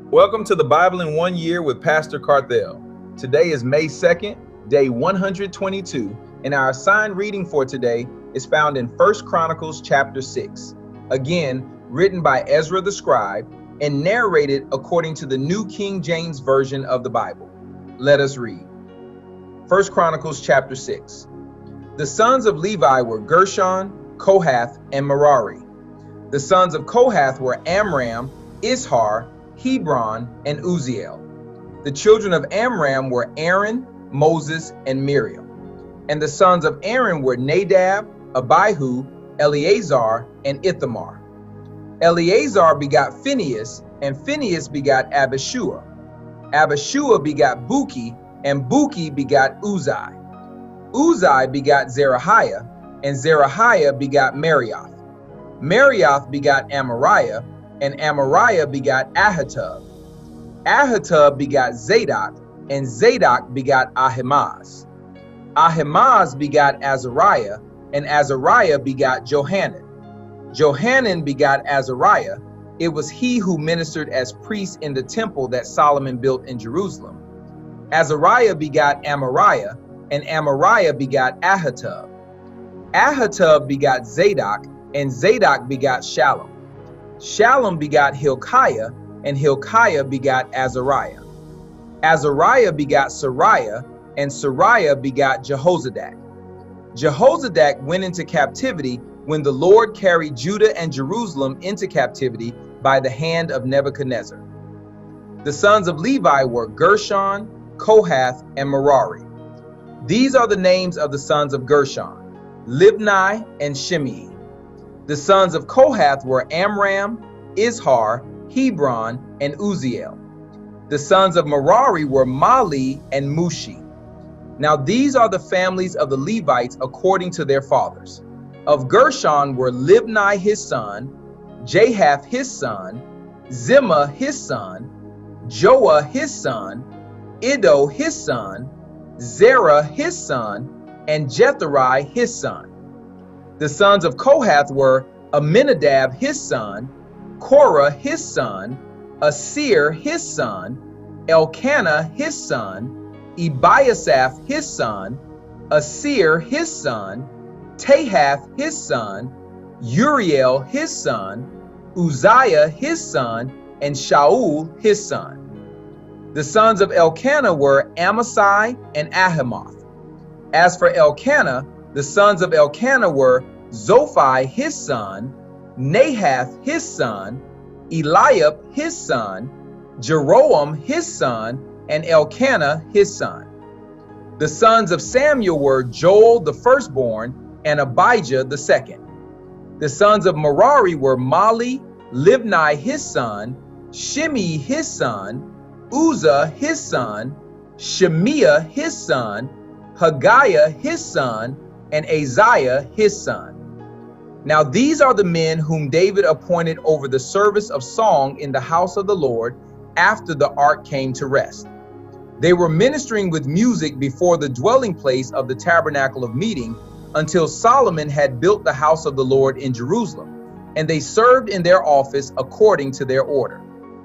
Welcome to the Bible in 1 Year with Pastor Carthel. Today is May 2nd, day 122, and our assigned reading for today is found in 1 Chronicles chapter 6. Again, written by Ezra the scribe and narrated according to the New King James Version of the Bible. Let us read. 1 Chronicles chapter 6. The sons of Levi were Gershon, Kohath, and Merari. The sons of Kohath were Amram, Izhar, Hebron, and Uzziel. The children of Amram were Aaron, Moses, and Miriam. And the sons of Aaron were Nadab, Abihu, Eleazar, and Ithamar. Eleazar begot Phinehas, and Phinehas begot Abishua. Abishua begot Buki, and Buki begot Uzai. Uzai begot Zerahiah, and Zerahiah begot Marioth. Marioth begot Amariah, and Amariah begot Ahitub. Ahitub begot Zadok, and Zadok begot Ahimaaz. Ahimaaz begot Azariah, and Azariah begot Johanan. Johanan begot Azariah. It was he who ministered as priest in the temple that Solomon built in Jerusalem. Azariah begot Amariah, and Amariah begot Ahitub. Ahitub begot Zadok, and Zadok begot Shallum. Shallum begot Hilkiah, and Hilkiah begot Azariah. Azariah begot Sariah, and Sariah begot Jehozadak. Jehozadak went into captivity when the Lord carried Judah and Jerusalem into captivity by the hand of Nebuchadnezzar. The sons of Levi were Gershon, Kohath, and Merari. These are the names of the sons of Gershon: Libni and Shimei. The sons of Kohath were Amram, Izhar, Hebron, and Uzziel. The sons of Merari were Mahli and Mushi. Now these are the families of the Levites according to their fathers. Of Gershon were Libni his son, Jahath his son, Zimmah his son, Joah his son, Iddo his son, Zerah his son, and Jetheri his son. The sons of Kohath were Aminadab his son, Korah his son, Asir his son, Elkanah his son, Ebiasaph his son, Asir his son, Tahath his son, Uriel his son, Uzziah his son, and Shaul his son. The sons of Elkanah were Amasai and Ahimoth. As for Elkanah, the sons of Elkanah were Zophai his son, Nahath his son, Eliab his son, Jeroam his son, and Elkanah his son. The sons of Samuel were Joel the firstborn and Abijah the second. The sons of Merari were Mahli, Libni his son, Shimei his son, Uzzah his son, Shemiah his son, Haggiah his son, and Azariah his son. Now these are the men whom David appointed over the service of song in the house of the Lord after the ark came to rest. They were ministering with music before the dwelling place of the tabernacle of meeting until Solomon had built the house of the Lord in Jerusalem, and they served in their office according to their order.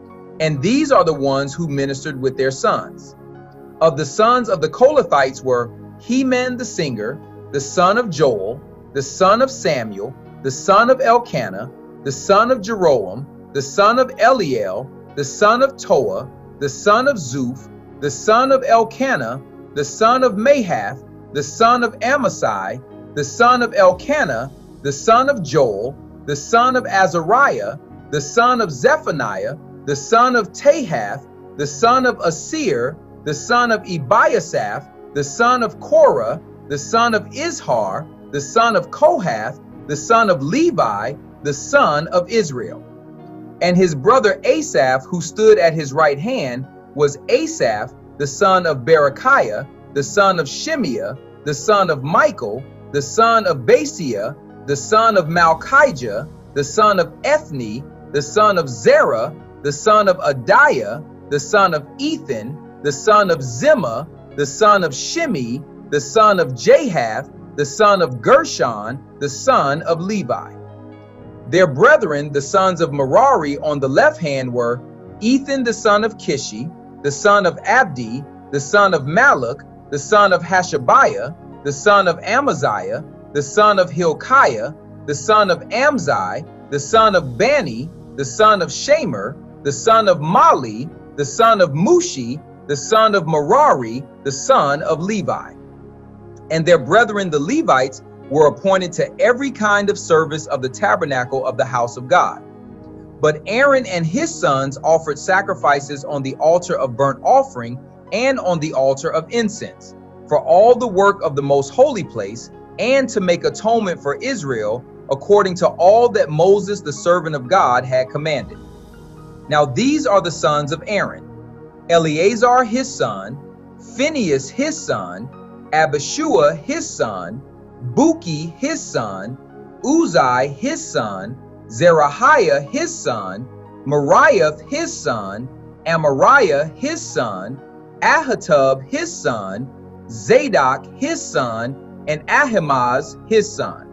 And these are the ones who ministered with their sons. Of the sons of the Kohathites were Heman the singer, the son of Joel, the son of Samuel, the son of Elkanah, the son of Jeroam, the son of Eliel, the son of Toah, the son of Zuph, the son of Elkanah, the son of Mahath, the son of Amasai, the son of Elkanah, the son of Joel, the son of Azariah, the son of Zephaniah, the son of Tahath, the son of Asir, the son of Ebiasaph, the son of Korah, the son of Izhar, the son of Kohath, the son of Levi, the son of Israel. And his brother Asaph, who stood at his right hand, was Asaph, the son of Berechiah, the son of Shemiah, the son of Michael, the son of Basia, the son of Malchijah, the son of Ethni, the son of Zerah, the son of Adiah, the son of Ethan, the son of Zimmah, the son of Shimei, the son of Jahath, the son of Gershon, the son of Levi. Their brethren, the sons of Merari, on the left hand were Ethan the son of Kishi, the son of Abdi, the son of Maluk, the son of Hashabiah, the son of Amaziah, the son of Hilkiah, the son of Amzi, the son of Bani, the son of Shamer, the son of Mali, the son of Mushi, the son of Merari, the son of Levi. And their brethren the Levites were appointed to every kind of service of the tabernacle of the house of God. But Aaron and his sons offered sacrifices on the altar of burnt offering and on the altar of incense, for all the work of the most holy place, and to make atonement for Israel, according to all that Moses the servant of God had commanded. Now these are the sons of Aaron: Eleazar his son, Phinehas his son, Abishua his son, Buki his son, Uzai his son, Zerahiah his son, Meriah his son, Amariah his son, Ahitub his son, Zadok his son, and Ahimaaz his son.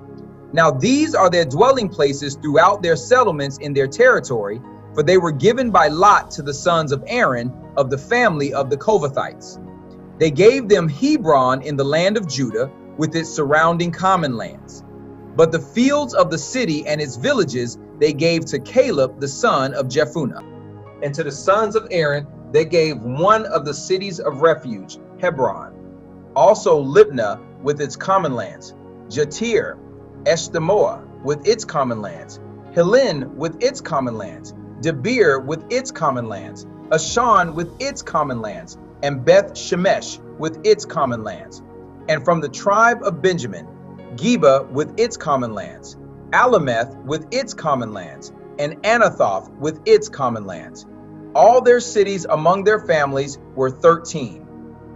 Now these are their dwelling places throughout their settlements in their territory, for they were given by lot to the sons of Aaron of the family of the Kohathites. They gave them Hebron in the land of Judah with its surrounding common lands. But the fields of the city and its villages they gave to Caleb the son of Jephunneh. And to the sons of Aaron they gave one of the cities of refuge, Hebron, also Libnah with its common lands, Jatir, Eshtemoa with its common lands, Helin with its common lands, Debir with its common lands, Ashan with its common lands, and Beth Shemesh with its common lands. And from the tribe of Benjamin, Geba with its common lands, Alameth with its common lands, and Anathoth with its common lands. All their cities among their families were 13.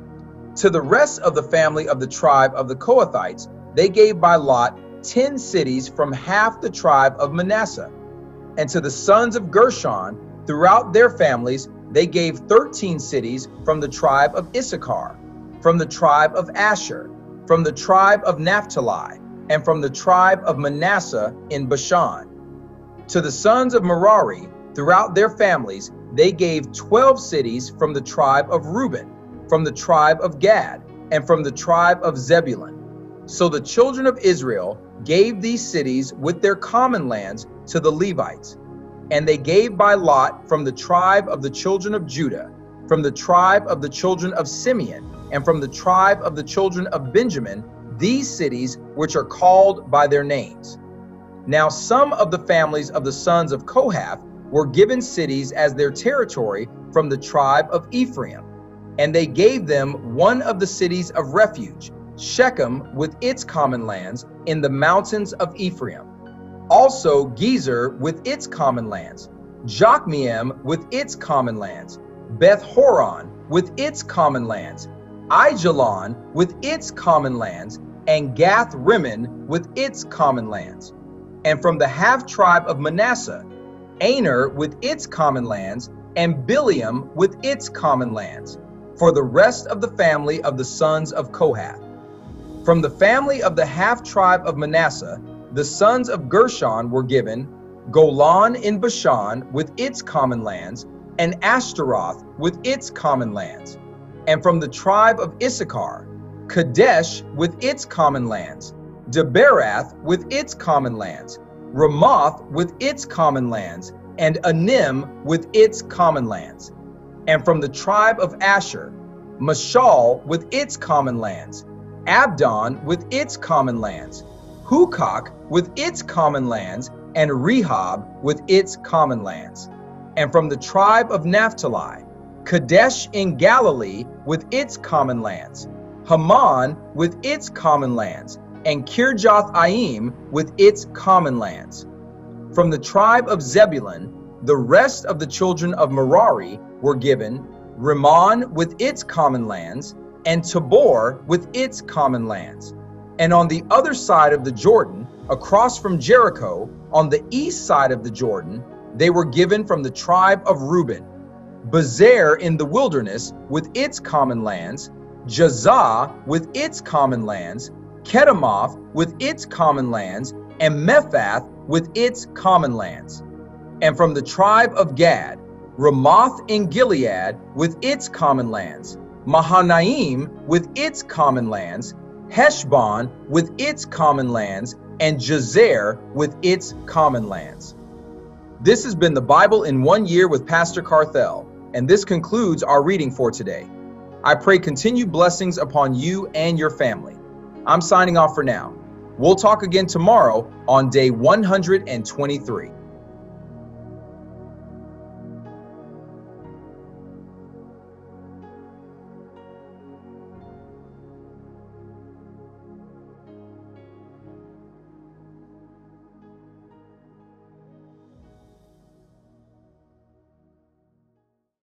To the rest of the family of the tribe of the Kohathites, they gave by lot 10 cities from half the tribe of Manasseh. And to the sons of Gershon, throughout their families, they gave 13 cities from the tribe of Issachar, from the tribe of Asher, from the tribe of Naphtali, and from the tribe of Manasseh in Bashan. To the sons of Merari, throughout their families, they gave 12 cities from the tribe of Reuben, from the tribe of Gad, and from the tribe of Zebulun. So the children of Israel gave these cities with their common lands to the Levites. And they gave by lot from the tribe of the children of Judah, from the tribe of the children of Simeon, and from the tribe of the children of Benjamin, these cities which are called by their names. Now some of the families of the sons of Kohath were given cities as their territory from the tribe of Ephraim, and they gave them one of the cities of refuge, Shechem with its common lands in the mountains of Ephraim. Also Gezer with its common lands, Jokmeam with its common lands, Beth Horon with its common lands, Aijalon with its common lands, and Gath Rimmon with its common lands. And from the half tribe of Manasseh, Aner with its common lands, and Bileam with its common lands, for the rest of the family of the sons of Kohath. From the family of the half tribe of Manasseh, the sons of Gershon were given Golan in Bashan with its common lands, and Ashtaroth with its common lands. And from the tribe of Issachar, Kadesh with its common lands, Deberath with its common lands, Ramoth with its common lands, and Anim with its common lands. And from the tribe of Asher, Mashal with its common lands, Abdon with its common lands, Hukok with its common lands, and Rehob with its common lands. And from the tribe of Naphtali, Kadesh in Galilee with its common lands, Haman with its common lands, and Kirjath-Aim with its common lands. From the tribe of Zebulun, the rest of the children of Merari were given Rimmon with its common lands, and Tabor with its common lands. And on the other side of the Jordan, across from Jericho, on the east side of the Jordan, they were given from the tribe of Reuben, Bezer in the wilderness with its common lands, Jazah with its common lands, Kedemoth with its common lands, and Mephath with its common lands. And from the tribe of Gad, Ramoth in Gilead with its common lands, Mahanaim with its common lands, Heshbon with its common lands, and Jazer with its common lands. This has been the Bible in 1 year with Pastor Carthel, and this concludes our reading for today. I pray continued blessings upon you and your family. I'm signing off for now. We'll talk again tomorrow on day 123.